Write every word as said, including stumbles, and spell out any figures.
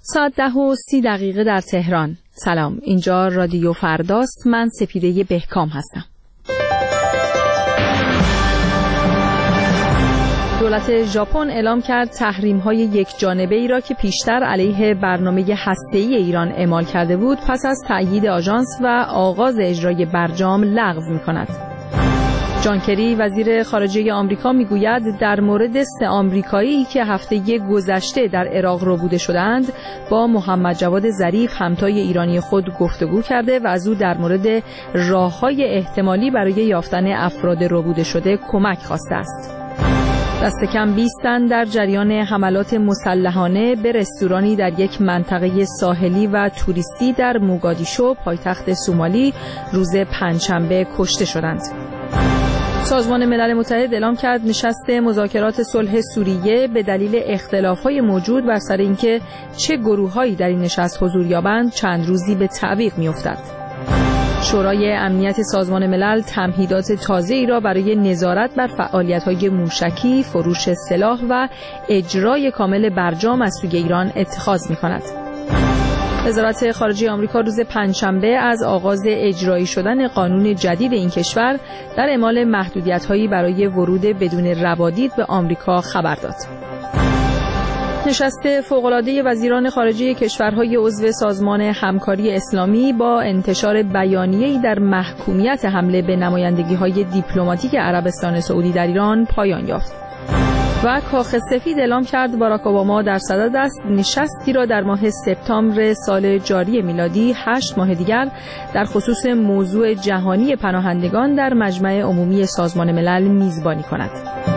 ساعت ده و سی دقیقه در تهران. سلام، اینجا رادیو فرداست. من سپیده بهکام هستم. دولت ژاپن اعلام کرد تحریم‌های یک جانبه ای را که پیشتر علیه برنامه هسته‌ای ایران اعمال کرده بود پس از تأیید آژانس و آغاز اجرای برجام لغو می‌کند. جان کری وزیر خارجه آمریکا میگوید در مورد سه آمریکایی که هفته گذشته در عراق ربوده شدند با محمد جواد ظریف همتای ایرانی خود گفتگو کرده و از او در مورد راه‌های احتمالی برای یافتن افراد ربوده شده کمک خواسته است. دست کم بیست تن در جریان حملات مسلحانه به رستورانی در یک منطقه ساحلی و توریستی در موگادیشو پایتخت سومالی روز پنجشنبه کشته شدند. سازمان ملل متحد اعلام کرد نشست مذاکرات صلح سوریه به دلیل اختلاف‌های موجود بر سر اینکه چه گروه‌هایی در این نشست حضور یابند چند روزی به تعویق می‌افتد. شورای امنیت سازمان ملل تمهیدات تازه‌ای را برای نظارت بر فعالیت‌های موشکی، فروش سلاح و اجرای کامل برجام از سوی ایران اتخاذ می‌کند. وزارت خارجه آمریکا روز پنجشنبه از آغاز اجرایی شدن قانون جدید این کشور در اعمال محدودیت‌هایی برای ورود بدون روادید به آمریکا خبر داد. نشست فوق‌العاده وزیران خارجه کشورهای عضو سازمان همکاری اسلامی با انتشار بیانیه‌ای در محکومیت حمله به نمایندگی‌های دیپلماتیک عربستان سعودی در ایران پایان یافت. و کاخ سفید اعلام کرد باراک اوباما در صدد است نشستی را در ماه سپتامبر سال جاری میلادی هشت ماه دیگر در خصوص موضوع جهانی پناهندگان در مجمع عمومی سازمان ملل میزبانی کند.